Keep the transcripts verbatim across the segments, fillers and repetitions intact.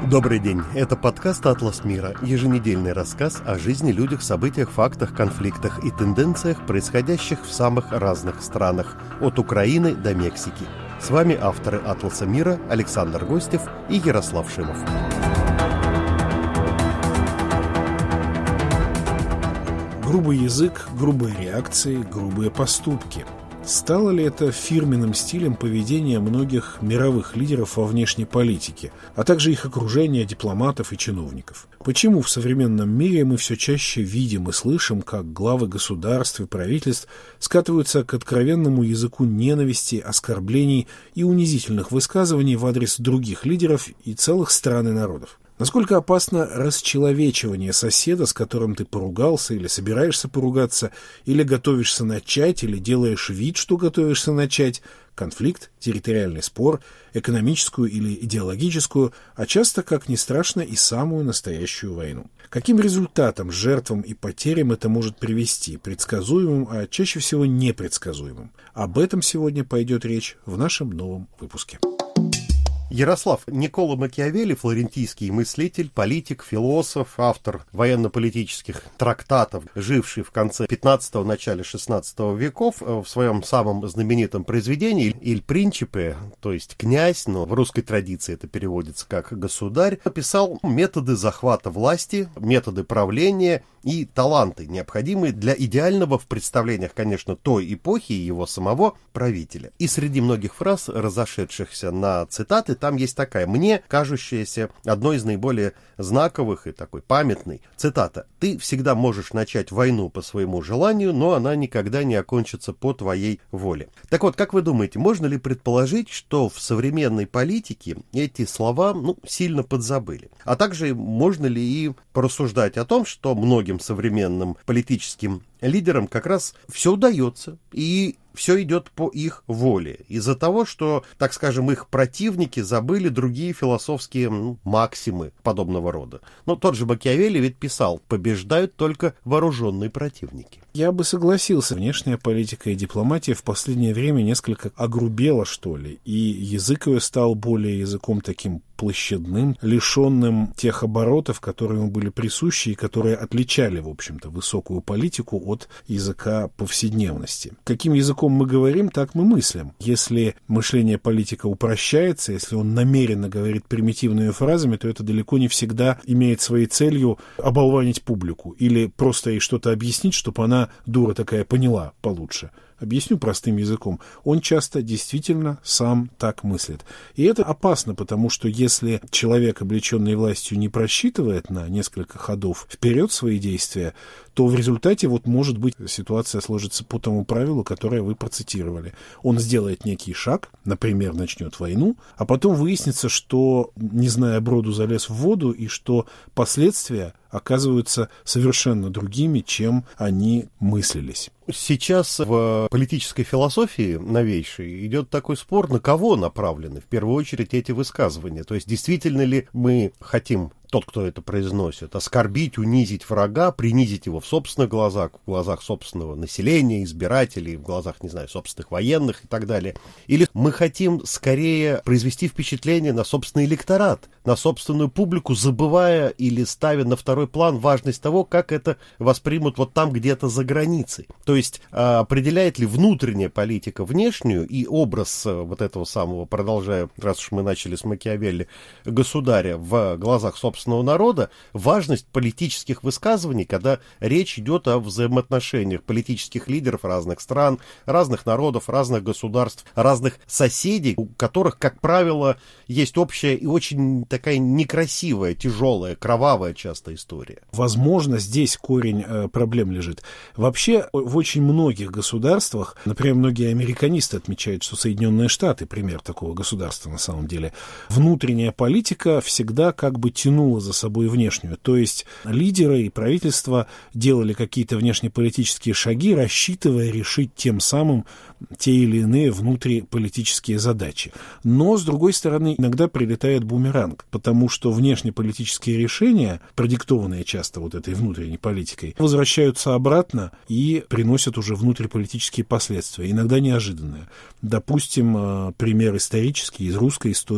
Добрый день. Это подкаст «Атлас мира», еженедельный рассказ о жизни, людях, событиях, фактах, конфликтах и тенденциях, происходящих в самых разных странах, от Украины до Мексики. С вами авторы «Атласа мира» Александр Гостев и Ярослав Шимов. Грубый язык, грубые реакции, грубые поступки. Стало ли это фирменным стилем поведения многих мировых лидеров во внешней политике, а также их окружения, дипломатов и чиновников? Почему в современном мире мы все чаще видим и слышим, как главы государств и правительств скатываются к откровенному языку ненависти, оскорблений и унизительных высказываний в адрес других лидеров и целых стран и народов? Насколько опасно расчеловечивание соседа, с которым ты поругался или собираешься поругаться, или готовишься начать, или делаешь вид, что готовишься начать, конфликт, территориальный спор, экономическую или идеологическую, а часто, как ни страшно, и самую настоящую войну. Каким результатом, жертвам и потерям это может привести, предсказуемым, а чаще всего непредсказуемым? Об этом сегодня пойдет речь в нашем новом выпуске. Ярослав, Никколо Макиавелли, флорентийский мыслитель, политик, философ, автор военно-политических трактатов, живший в конце пятнадцатого, начале шестнадцатого веков, в своем самом знаменитом произведении «Иль Принчипе», то есть «князь», но в русской традиции это переводится как «государь», описал методы захвата власти, методы правления и таланты, необходимые для идеального в представлениях, конечно, той эпохи и его самого правителя. И среди многих фраз, разошедшихся на цитаты, там есть такая, мне кажущаяся одной из наиболее знаковых и такой памятной цитата. «Ты всегда можешь начать войну по своему желанию, но она никогда не окончится по твоей воле». Так вот, как вы думаете, можно ли предположить, что в современной политике эти слова ну, сильно подзабыли? А также можно ли и порассуждать о том, что многим современным политическим лидерам как раз все удается, и все идет по их воле, из-за того, что, так скажем, их противники забыли другие философские ну, максимы подобного рода. Но тот же Макиавелли ведь писал, побеждают только вооруженные противники. Я бы согласился, внешняя политика и дипломатия в последнее время несколько огрубела, что ли, и язык ее стал более языком таким площадным, лишенным тех оборотов, которые ему были присущи и которые отличали, в общем-то, высокую политику от языка повседневности. Каким языком мы говорим, так мы мыслим. Если мышление политика упрощается, если он намеренно говорит примитивными фразами, то это далеко не всегда имеет своей целью оболванить публику или просто ей что-то объяснить, чтобы она, дура такая, поняла получше. Объясню простым языком. Он часто действительно сам так мыслит. И это опасно, потому что если человек, облеченный властью, не просчитывает на несколько ходов вперед свои действия, то в результате вот может быть ситуация сложится по тому правилу, которое вы процитировали. Он сделает некий шаг, например, начнет войну, а потом выяснится, что, не зная броду, залез в воду, и что последствия оказываются совершенно другими, чем они мыслились. Сейчас в политической философии новейшей идет такой спор, на кого направлены в первую очередь эти высказывания. То есть действительно ли мы хотим, тот, кто это произносит, оскорбить, унизить врага, принизить его в собственных глазах, в глазах собственного населения, избирателей, в глазах, не знаю, собственных военных и так далее. Или мы хотим скорее произвести впечатление на собственный электорат, на собственную публику, забывая или ставя на второй план важность того, как это воспримут вот там где-то за границей. То есть определяет ли внутренняя политика внешнюю и образ вот этого самого, продолжая, раз уж мы начали с Макиавелли, государя в глазах собственного народа, важность политических высказываний, когда речь идет о взаимоотношениях политических лидеров разных стран, разных народов, разных государств, разных соседей, у которых, как правило, есть общая и очень такая некрасивая, тяжелая, кровавая часто история. Возможно, здесь корень э, проблем лежит. Вообще, в очень многих государствах, например, многие американисты отмечают, что Соединенные Штаты пример такого государства на самом деле, внутренняя политика всегда как бы тянула за собой внешнюю. То есть лидеры и правительства делали какие-то внешнеполитические шаги, рассчитывая решить тем самым те или иные внутриполитические задачи. Но, с другой стороны, иногда прилетает бумеранг, потому что внешнеполитические решения, продиктованные часто вот этой внутренней политикой, возвращаются обратно и приносят уже внутриполитические последствия, иногда неожиданные. Допустим, пример исторический из русской истории.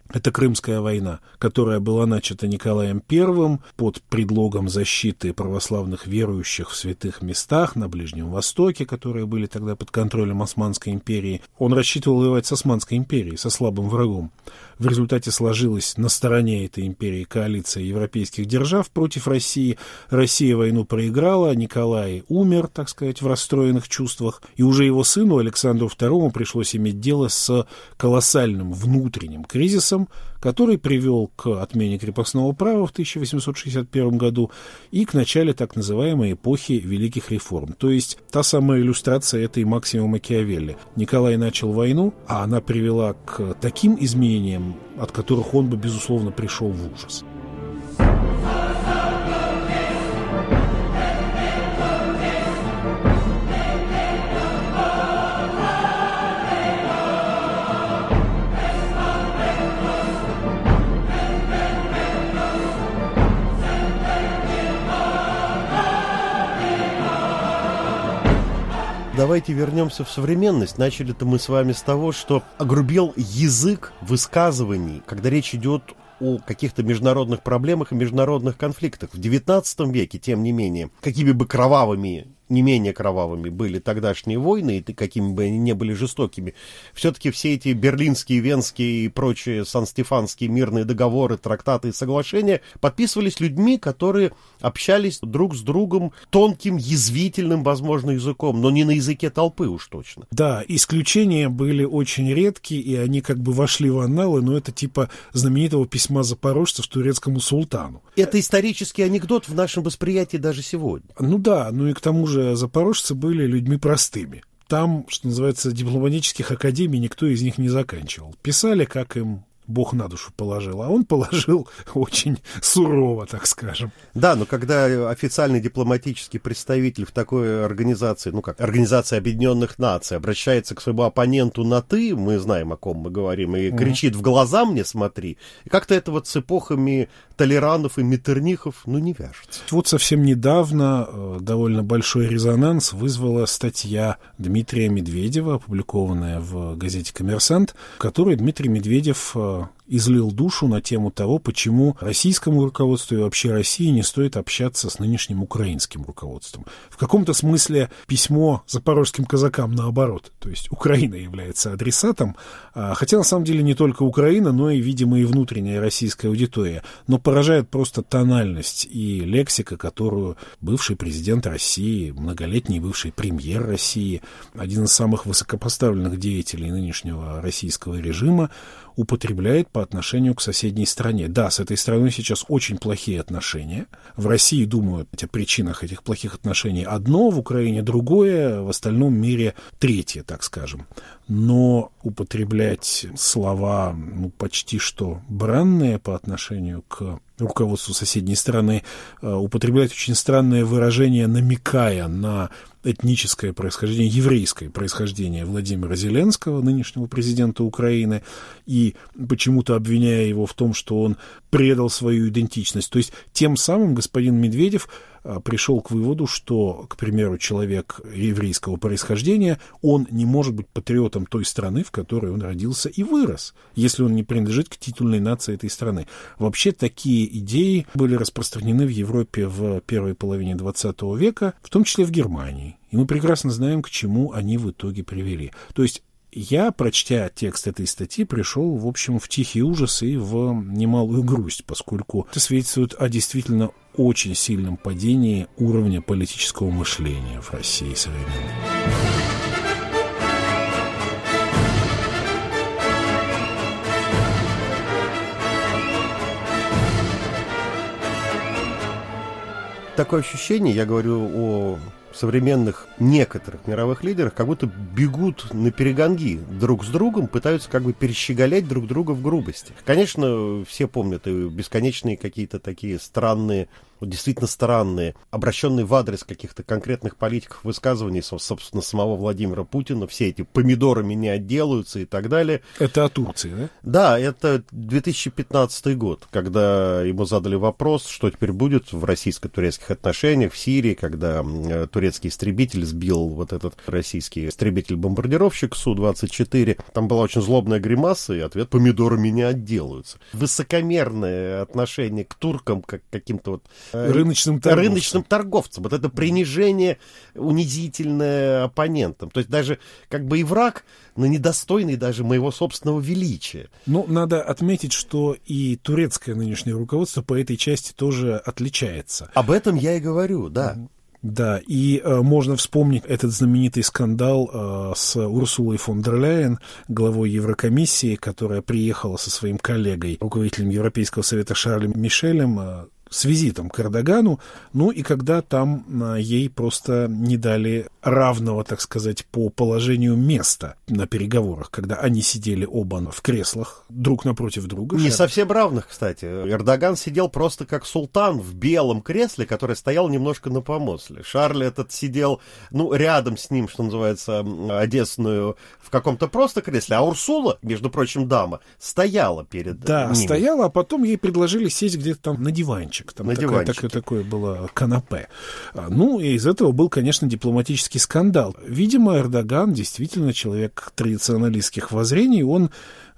Это Крымская война, которая была начата Николаем Первым под предлогом защиты православных верующих в святых местах на Ближнем Востоке, которые были тогда под контролем Османской империи. Он рассчитывал воевать с Османской империей, со слабым врагом. В результате сложилась на стороне этой империи коалиция европейских держав против России. Россия войну проиграла, Николай умер, так сказать, в расстроенных чувствах, и уже его сыну Александру Второму пришлось иметь дело с колоссальным внутренним кризисом, который привел к отмене крепостного права в тысяча восемьсот шестьдесят первом году и к начале так называемой эпохи Великих реформ. То есть та самая иллюстрация этой максимы Макиавелли. Николай начал войну, а она привела к таким изменениям, от которых он бы, безусловно, пришел в ужас. Давайте вернемся в современность. Начали-то мы с вами с того, что огрубел язык высказываний, когда речь идет о каких-то международных проблемах и международных конфликтах. В девятнадцатом веке, тем не менее, какими бы кровавыми, не менее кровавыми были тогдашние войны, и какими бы они ни были жестокими, все-таки все эти берлинские, венские и прочие сан-стефанские мирные договоры, трактаты и соглашения подписывались людьми, которые общались друг с другом тонким, язвительным, возможно, языком, но не на языке толпы уж точно. Да, исключения были очень редкие, и они как бы вошли в анналы, но это типа знаменитого письма запорожцев турецкому султану. Это исторический анекдот в нашем восприятии даже сегодня. Ну да, ну и к тому же запорожцы были людьми простыми. Там, что называется, дипломатических академий никто из них не заканчивал. Писали, как им Бог на душу положил, а он положил очень сурово, так скажем. Да, но когда официальный дипломатический представитель в такой организации, ну как, Организация Объединенных Наций, обращается к своему оппоненту на «ты», мы знаем, о ком мы говорим, и mm-hmm. кричит «в глаза мне смотри», и как-то это вот с эпохами Толеранов и Меттернихов, ну, не вяжется. Вот совсем недавно э, довольно большой резонанс вызвала статья Дмитрия Медведева, опубликованная в газете «Коммерсант», в которой Дмитрий Медведев э, излил душу на тему того, почему российскому руководству и вообще России не стоит общаться с нынешним украинским руководством. В каком-то смысле письмо запорожским казакам наоборот. То есть Украина является адресатом, хотя на самом деле не только Украина, но и, видимо, и внутренняя российская аудитория. Но поражает просто тональность и лексика, которую бывший президент России, многолетний бывший премьер России, один из самых высокопоставленных деятелей нынешнего российского режима, употребляет по отношению к соседней стране. Да, с этой страной сейчас очень плохие отношения. В России думают о причинах этих плохих отношений одно, в Украине другое, в остальном мире третье, так скажем. Но употреблять слова ну, почти что бранные по отношению к руководству соседней страны, употреблять очень странное выражение, намекая на этническое происхождение, еврейское происхождение Владимира Зеленского, нынешнего президента Украины, и почему-то обвиняя его в том, что он предал свою идентичность. То есть тем самым господин Медведев пришел к выводу, что, к примеру, человек еврейского происхождения, он не может быть патриотом той страны, в которой он родился и вырос, если он не принадлежит к титульной нации этой страны. Вообще такие идеи были распространены в Европе в первой половине двадцатого века, в том числе в Германии. И мы прекрасно знаем, к чему они в итоге привели. То есть я, прочтя текст этой статьи, пришел, в общем, в тихий ужас и в немалую грусть, поскольку это свидетельствует о действительно очень сильном падении уровня политического мышления в России современной. Такое ощущение, я говорю о современных некоторых мировых лидерах, как будто бегут на перегонги друг с другом, пытаются как бы перещеголять друг друга в грубости. Конечно, все помнят и бесконечные какие-то такие странные вот действительно странные, обращенные в адрес каких-то конкретных политиков высказываний, собственно, самого Владимира Путина, все эти помидорами не отделаются и так далее. Это о Турции, да? Да, это две тысячи пятнадцатый год, когда ему задали вопрос, что теперь будет в российско-турецких отношениях в Сирии, когда турецкий истребитель сбил вот этот российский истребитель-бомбардировщик Су двадцать четыре. Там была очень злобная гримаса, и ответ: помидорами не отделаются. Высокомерное отношение к туркам, как к каким-то вот рыночным торговцам. рыночным торговцам. Вот это принижение унизительное оппонентам. То есть даже как бы и враг, но недостойный даже моего собственного величия. Ну, надо отметить, что и турецкое нынешнее руководство по этой части тоже отличается. Об этом я и говорю, да. Да, и э, можно вспомнить этот знаменитый скандал э, с Урсулой фон дер Ляйен, главой Еврокомиссии, которая приехала со своим коллегой, руководителем Европейского совета Шарлем Мишелем, э, с визитом к Эрдогану, ну и когда там а, ей просто не дали равного, так сказать, по положению места на переговорах, когда они сидели оба в креслах друг напротив друга. Не Шарль... совсем равных, кстати. Эрдоган сидел просто как султан в белом кресле, который стоял немножко на помосле. Шарль этот сидел, ну, рядом с ним, что называется, одесную в каком-то просто кресле, а Урсула, между прочим, дама, стояла перед да, ними. Да, стояла, а потом ей предложили сесть где-то там на диванчик. Там на такое, такое, такое было канапе. Ну, и из этого был, конечно, дипломатический скандал. Видимо, Эрдоган действительно человек традиционалистских воззрений, он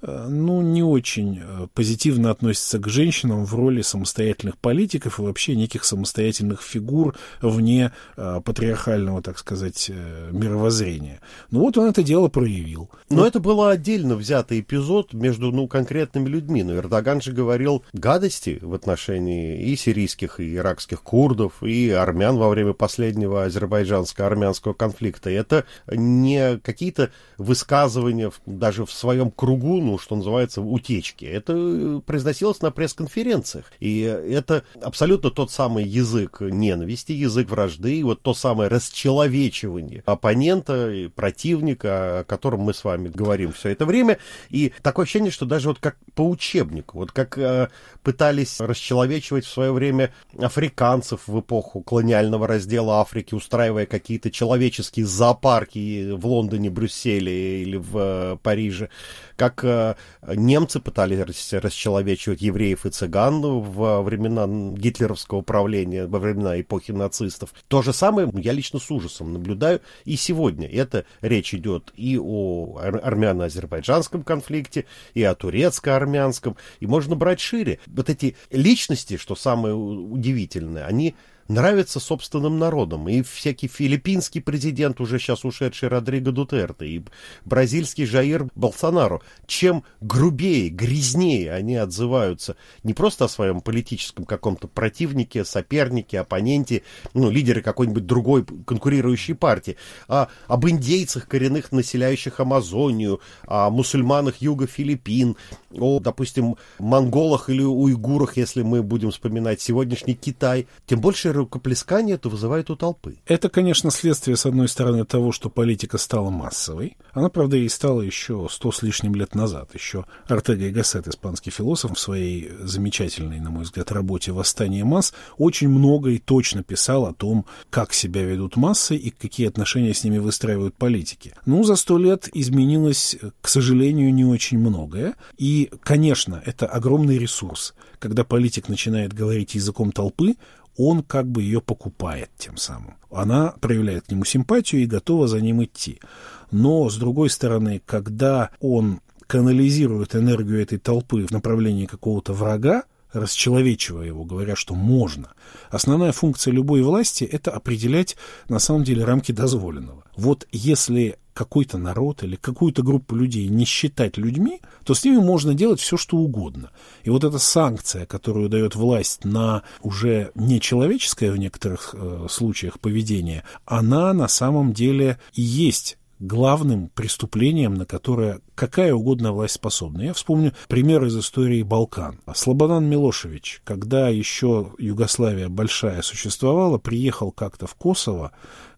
ну, не очень позитивно относится к женщинам в роли самостоятельных политиков и вообще неких самостоятельных фигур вне а, патриархального, так сказать, мировоззрения. Ну, вот он это дело проявил. Но ну, это был отдельно взятый эпизод между, ну, конкретными людьми. Но Эрдоган же говорил гадости в отношении и сирийских, и иракских курдов, и армян во время последнего азербайджанско-армянского конфликта. И это не какие-то высказывания даже в своем кругу, ну, что называется, утечки. Это произносилось на пресс-конференциях. И это абсолютно тот самый язык ненависти, язык вражды, и вот то самое расчеловечивание оппонента и противника, о котором мы с вами говорим все это время. И такое ощущение, что даже вот как по учебнику, вот как э, пытались расчеловечивать в свое время африканцев в эпоху колониального раздела Африки, устраивая какие-то человеческие зоопарки в Лондоне, Брюсселе или в э, Париже, как э, немцы пытались расчеловечивать евреев и цыган во времена гитлеровского управления, во времена эпохи нацистов. То же самое я лично с ужасом наблюдаю и сегодня. Это речь идет и о армяно-азербайджанском конфликте, и о турецко-армянском, и можно брать шире. Вот эти личности, что самое удивительное, они нравятся собственным народам. И всякий филиппинский президент, уже сейчас ушедший Родриго Дутерте, и бразильский Жаир Болсонару, чем грубее, грязнее они отзываются не просто о своем политическом каком-то противнике, сопернике, оппоненте, ну, лидере какой-нибудь другой конкурирующей партии, а об индейцах, коренных населяющих Амазонию, о мусульманах юга Филиппин, о, допустим, монголах или уйгурах, если мы будем вспоминать сегодняшний Китай, тем больше рукоплескание это вызывает у толпы. Это, конечно, следствие, с одной стороны, того, что политика стала массовой. Она, правда, и стала еще сто с лишним лет назад. Еще Ортега и Гассет, испанский философ, в своей замечательной, на мой взгляд, работе «Восстание масс» очень много и точно писал о том, как себя ведут массы и какие отношения с ними выстраивают политики. Ну, за сто лет изменилось, к сожалению, не очень многое. И, конечно, это огромный ресурс. Когда политик начинает говорить языком толпы, он как бы ее покупает тем самым. Она проявляет к нему симпатию и готова за ним идти. Но, с другой стороны, когда он канализирует энергию этой толпы в направлении какого-то врага, расчеловечивая его, говоря, что можно. Основная функция любой власти – это определять, на самом деле, рамки дозволенного. Вот если какой-то народ или какую-то группу людей не считать людьми, то с ними можно делать все, что угодно. И вот эта санкция, которую дает власть на уже нечеловеческое в некоторых э, случаях поведение, она на самом деле и есть главным преступлением, на которое какая угодно власть способна. Я вспомню пример из истории Балкан. Слободан Милошевич, когда еще Югославия большая существовала, приехал как-то в Косово,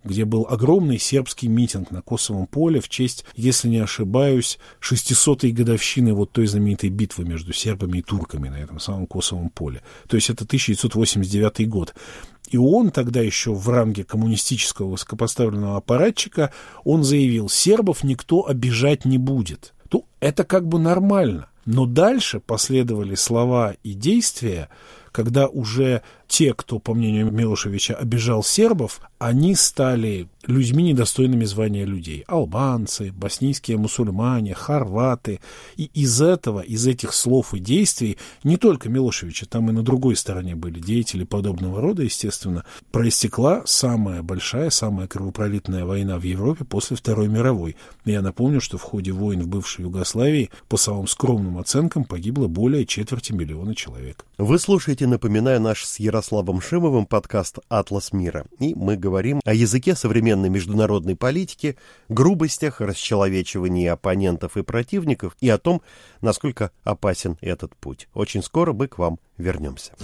где был огромный сербский митинг на Косовом поле в честь, если не ошибаюсь, шестисотой годовщины вот той знаменитой битвы между сербами и турками на этом самом Косовом поле. То есть это тысяча девятьсот восемьдесят девятый год. И он тогда еще в ранге коммунистического высокопоставленного аппаратчика, он заявил, сербов никто обижать не будет. Ну, это как бы нормально. Но дальше последовали слова и действия, когда уже те, кто, по мнению Милошевича, обижал сербов, они стали людьми, недостойными звания людей. Албанцы, боснийские мусульмане, хорваты. И из этого, из этих слов и действий, не только Милошевича, там и на другой стороне были деятели подобного рода, естественно, проистекла самая большая, самая кровопролитная война в Европе после Второй мировой. Я напомню, что в ходе войн в бывшей Югославии, по самым скромным оценкам, погибло более четверти миллиона человек. Вы слушаете, напоминаю, наш с Ярославом Шимовым подкаст «Атлас мира». И мы говорим о языке современной международной политики, грубостях, расчеловечивании оппонентов и противников и о том, насколько опасен этот путь. Очень скоро мы к вам вернемся.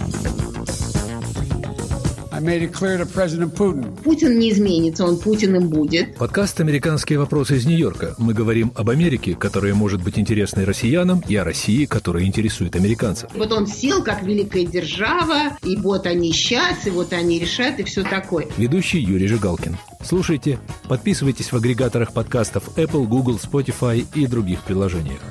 Путин не изменится, он Путиным будет. Подкаст «Американские вопросы» из Нью-Йорка. Мы говорим об Америке, которая может быть интересной россиянам, и о России, которая интересует американцев. Вот он сел как великая держава, и вот они сейчас, и вот они решат, и все такое. Ведущий Юрий Жигалкин. Слушайте, подписывайтесь в агрегаторах подкастов Apple, Google, Spotify и других приложениях.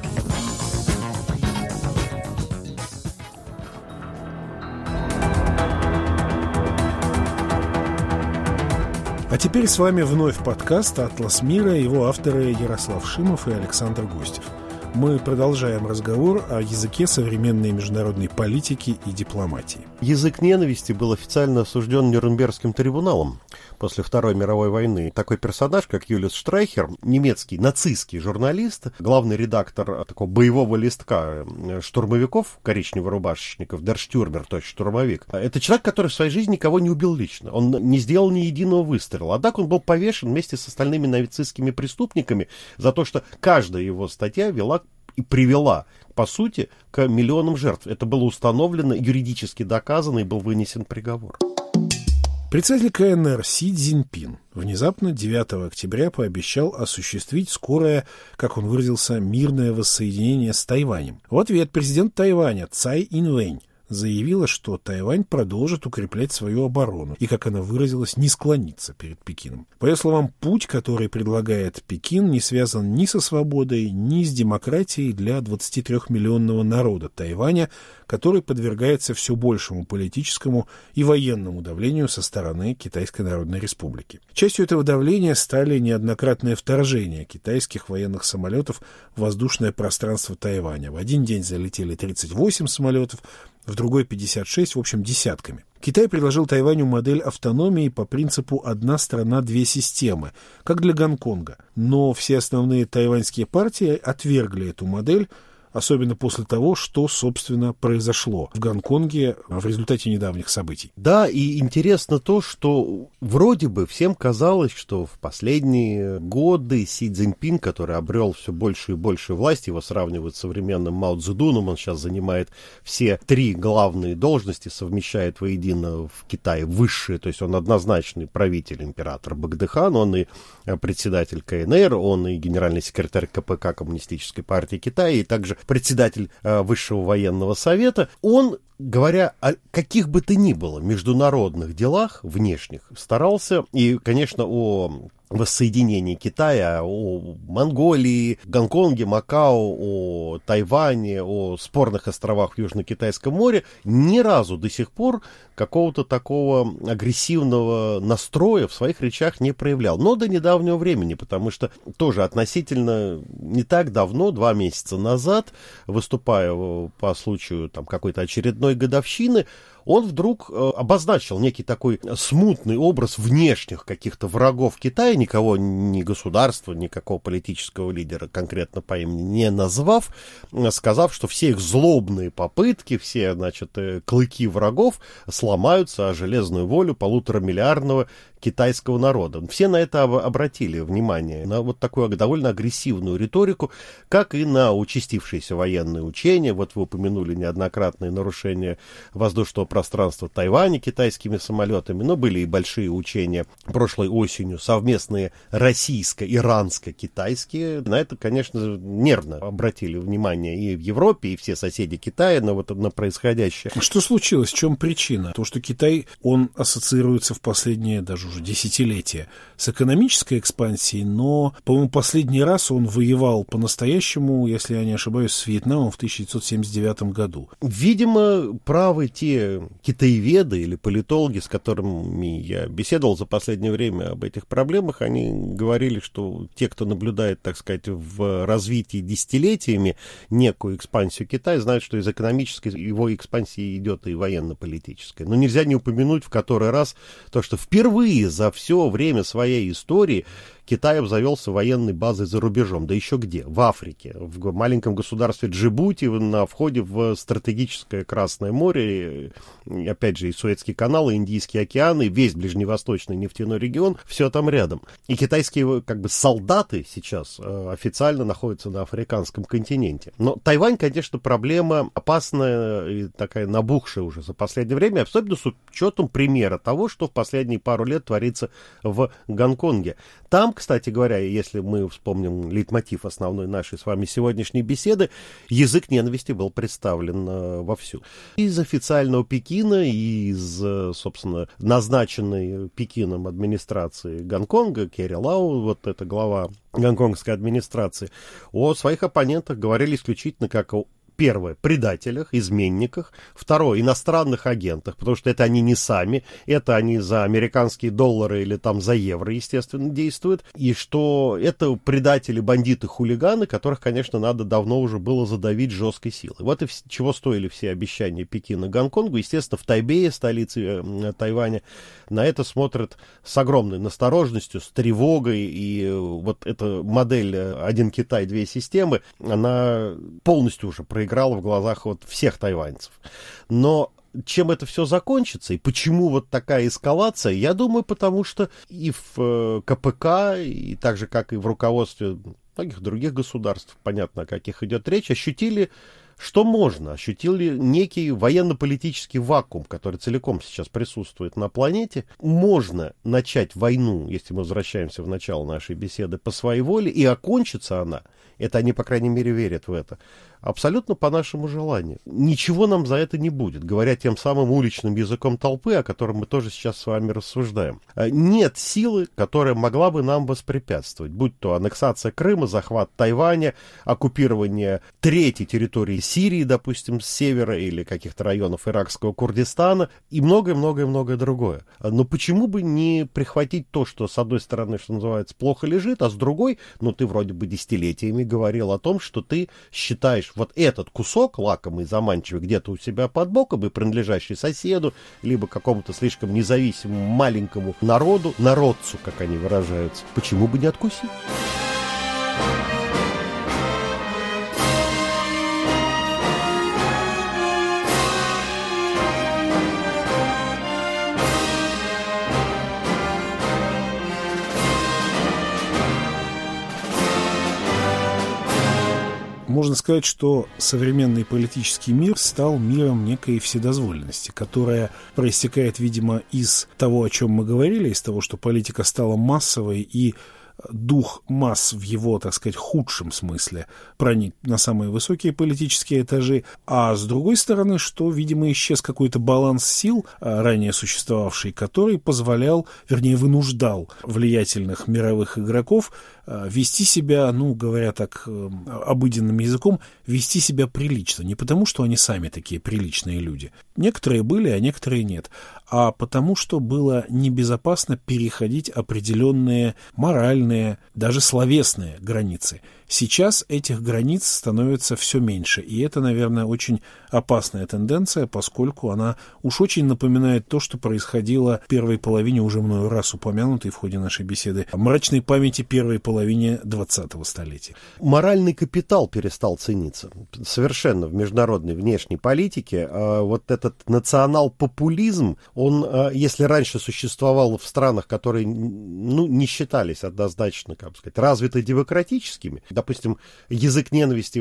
А теперь с вами вновь подкаст «Атлас мира», его авторы Ярослав Шимов и Александр Гостев. Мы продолжаем разговор о языке современной международной политики и дипломатии. Язык ненависти был официально осужден Нюрнбергским трибуналом после Второй мировой войны. Такой персонаж, как Юлиус Штрайхер, немецкий нацистский журналист, главный редактор такого боевого листка штурмовиков, коричнево-рубашечников, Der Stürmer, то есть штурмовик. Это человек, который в своей жизни никого не убил лично. Он не сделал ни единого выстрела. А так он был повешен вместе с остальными нацистскими преступниками за то, что каждая его статья вела и привела, по сути, к миллионам жертв. Это было установлено, юридически доказано, и был вынесен приговор. Председатель ка эн эр Си Цзиньпин внезапно девятого октября пообещал осуществить скорое, как он выразился, мирное воссоединение с Тайванем. В ответ президент Тайваня Цай Инвэнь заявила, что Тайвань продолжит укреплять свою оборону и, как она выразилась, не склонится перед Пекином. По ее словам, путь, который предлагает Пекин, не связан ни со свободой, ни с демократией для двадцатитрёхмиллионного народа Тайваня, который подвергается все большему политическому и военному давлению со стороны Китайской Народной Республики. Частью этого давления стали неоднократные вторжения китайских военных самолетов в воздушное пространство Тайваня. В один день залетели тридцать восемь самолетов, в другой пятьдесят шесть, в общем, десятками. Китай предложил Тайваню модель автономии по принципу «одна страна, две системы», как для Гонконга. Но все основные тайваньские партии отвергли эту модель, особенно после того, что, собственно, произошло в Гонконге в результате недавних событий. Да, и интересно то, что вроде бы всем казалось, что в последние годы Си Цзиньпин, который обрел все большую и большую власть, его сравнивают с современным Мао Цзэдуном, он сейчас занимает все три главные должности, совмещает воедино в Китае высшие, то есть он однозначный правитель, император Богдыхан, он и председатель ка эн эр, он и генеральный секретарь ка пэ ка Коммунистической партии Китая, и также председатель э, Высшего военного совета, он, говоря о каких бы то ни было международных делах внешних, старался, и, конечно, о воссоединении Китая, о Монголии, Гонконге, Макао, о Тайване, о спорных островах в Южно-Китайском море, ни разу до сих пор какого-то такого агрессивного настроя в своих речах не проявлял. Но до недавнего времени, потому что тоже относительно не так давно, два месяца назад, выступая по случаю там, какой-то очередной годовщины, он вдруг э, обозначил некий такой смутный образ внешних каких-то врагов Китая, никого, ни государства, никакого политического лидера конкретно по имени не назвав, сказав, что все их злобные попытки, все, значит, клыки врагов сломаются о железную волю полуторамиллиардного китайского народа. Все на это обратили внимание, на вот такую довольно агрессивную риторику, как и на участившиеся военные учения. Вот вы упомянули неоднократные нарушения воздушного пространства Тайваня китайскими самолетами, но были и большие учения прошлой осенью, совместные российско-иранско-китайские. На это, конечно, нервно обратили внимание и в Европе, и все соседи Китая на, вот, на происходящее. Что случилось? В чем причина? То, что Китай, он ассоциируется в последние даже уже десятилетия с экономической экспансией, но, по-моему, последний раз он воевал по-настоящему, если я не ошибаюсь, с Вьетнамом в тысяча девятьсот семьдесят девятом году. Видимо, правы те китаеведы или политологи, с которыми я беседовал за последнее время об этих проблемах, они говорили, что те, кто наблюдает, так сказать, в развитии десятилетиями некую экспансию Китая, знают, что из экономической его экспансии идет и военно-политическая. Но нельзя не упомянуть в который раз то, что впервые за все время своей истории Китай обзавелся военной базой за рубежом. Да еще где? В Африке, в маленьком государстве Джибути, на входе в стратегическое Красное море, и, опять же, и Суэцкий канал, и Индийский океан, и весь ближневосточный нефтяной регион, все там рядом. И китайские как бы солдаты сейчас э, официально находятся на африканском континенте. Но Тайвань, конечно, проблема опасная и такая набухшая уже за последнее время, особенно с учетом примера того, что в последние пару лет творится в Гонконге. Там, кстати говоря, если мы вспомним лейтмотив основной нашей с вами сегодняшней беседы, язык ненависти был представлен э, вовсю. Из официального Пекина, и из, собственно, назначенной Пекином администрации Гонконга, Керри Лау, вот эта глава гонконгской администрации, о своих оппонентах говорили исключительно как о первое, предателях, изменниках. Второе, иностранных агентах, потому что это они не сами, это они за американские доллары или там за евро, естественно, действуют. И что это предатели, бандиты, хулиганы, которых, конечно, надо давно уже было задавить жесткой силой. Вот и чего стоили все обещания Пекина Гонконгу. Естественно, в Тайбэе, столице э, Тайваня, на это смотрят с огромной настороженностью, с тревогой. И вот эта модель «Один Китай, две системы», она полностью уже проиграла играла в глазах вот всех тайваньцев. Но чем это все закончится и почему вот такая эскалация, я думаю, потому что и в ка пэ ка, и так же, как и в руководстве многих других государств, понятно, о каких идет речь, ощутили, что можно, ощутили некий военно-политический вакуум, который целиком сейчас присутствует на планете. Можно начать войну, если мы возвращаемся в начало нашей беседы, по своей воле, и окончится она, это они, по крайней мере, верят в это, абсолютно по нашему желанию. Ничего нам за это не будет, говоря тем самым уличным языком толпы, о котором мы тоже сейчас с вами рассуждаем. Нет силы, которая могла бы нам воспрепятствовать, будь то аннексация Крыма, захват Тайваня, оккупирование третьей территории Сирии, допустим, с севера или каких-то районов иракского Курдистана и многое-многое-многое другое. Но почему бы не прихватить то, что с одной стороны, что называется, плохо лежит, а с другой, ну ты вроде бы десятилетиями говорил о том, что ты считаешь вот этот кусок лакомый, заманчивый где-то у себя под боком и принадлежащий соседу, либо какому-то слишком независимому маленькому народу, народцу, как они выражаются, почему бы не откусить? Можно сказать, что современный политический мир стал миром некой вседозволенности, которая проистекает, видимо, из того, о чем мы говорили, из того, что политика стала массовой, и дух масс в его, так сказать, худшем смысле проник на самые высокие политические этажи, а с другой стороны, что, видимо, исчез какой-то баланс сил, ранее существовавший, который позволял, вернее, вынуждал влиятельных мировых игроков вести себя, ну, говоря так обыденным языком, вести себя прилично. Не потому, что они сами такие приличные люди. Некоторые были, а некоторые нет. А потому, что было небезопасно переходить определенные моральные, даже словесные границы. Сейчас этих границ становится все меньше, и это, наверное, очень опасная тенденция, поскольку она уж очень напоминает то, что происходило в первой половине, уже мною раз упомянутой в ходе нашей беседы, мрачной памяти первой половине двадцатого столетия. Моральный капитал перестал цениться совершенно в международной внешней политике. Вот этот национал-популизм, он, если раньше существовал в странах, которые, ну, не считались однозначно, как бы сказать, развито-демократическими, допустим, язык ненависти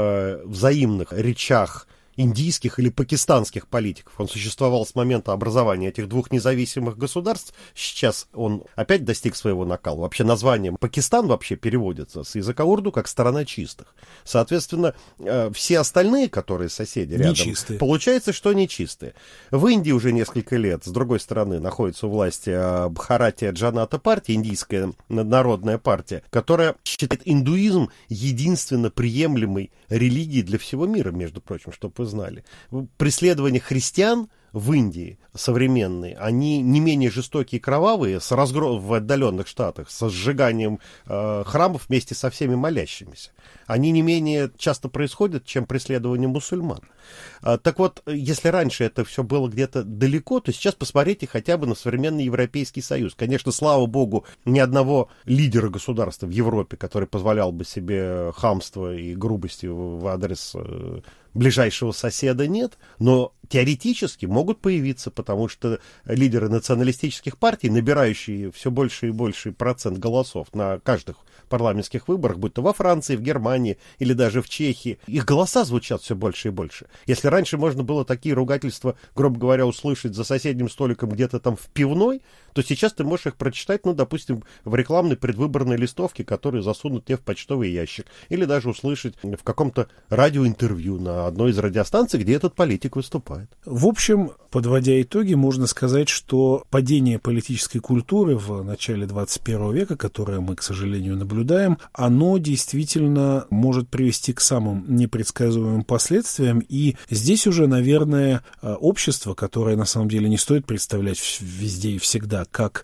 в взаимных речах индийских или пакистанских политиков. Он существовал с момента образования этих двух независимых государств. Сейчас он опять достиг своего накала. Вообще название Пакистан вообще переводится с языка урду как «страна чистых». Соответственно, все остальные, которые соседи рядом, нечистые. Получается, что нечистые. В Индии уже несколько лет, с другой стороны, находится у власти Бхаратия Джаната партия, индийская народная партия, которая считает индуизм единственно приемлемой религией для всего мира, между прочим, чтобы вы знали. Преследование христиан в Индии современные, они не менее жестокие и кровавые, с разгром в отдаленных штатах, со сжиганием э, храмов вместе со всеми молящимися. Они не менее часто происходят, чем преследование мусульман. А, так вот, если раньше это все было где-то далеко, то сейчас посмотрите хотя бы на современный Европейский Союз. Конечно, слава богу, ни одного лидера государства в Европе, который позволял бы себе хамство и грубости в адрес э, ближайшего соседа, нет, но теоретически могут появиться, потому что лидеры националистических партий, набирающие все больше и больше процент голосов на каждых парламентских выборах, будь то во Франции, в Германии или даже в Чехии, их голоса звучат все больше и больше. Если раньше можно было такие ругательства, грубо говоря, услышать за соседним столиком где-то там в пивной, то сейчас ты можешь их прочитать, ну, допустим, в рекламной предвыборной листовке, которые засунут тебе в почтовый ящик, или даже услышать в каком-то радиоинтервью на одной из радиостанций, где этот политик выступает. В общем, подводя итоги, можно сказать, что падение политической культуры в начале двадцать первого века, которое мы, к сожалению, наблюдаем, оно действительно может привести к самым непредсказуемым последствиям. И здесь уже, наверное, общество, которое на самом деле не стоит представлять везде и всегда как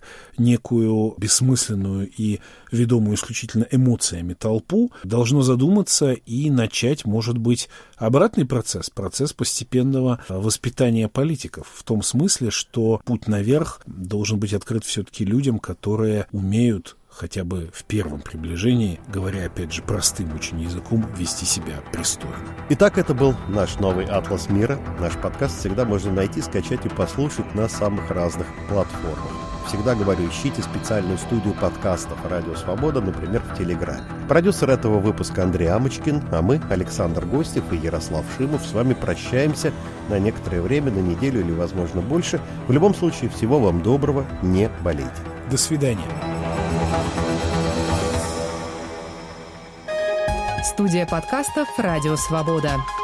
некую бессмысленную и ведомую исключительно эмоциями толпу, должно задуматься и начать, может быть, обратный процесс, процесс постепенного воспитания политиков, в том смысле, что путь наверх должен быть открыт все-таки людям, которые умеют хотя бы в первом приближении, говоря, опять же, простым очень языком, вести себя пристойно. Итак, это был наш новый «Атлас мира». Наш подкаст всегда можно найти, скачать и послушать на самых разных платформах. Всегда говорю, ищите специальную студию подкастов «Радио Свобода», например, в Телеграме. Продюсер этого выпуска Андрей Амочкин, а мы, Александр Гостев и Ярослав Шимов, с вами прощаемся на некоторое время, на неделю или, возможно, больше. В любом случае, всего вам доброго, не болейте. До свидания. Студия подкастов «Радио Свобода».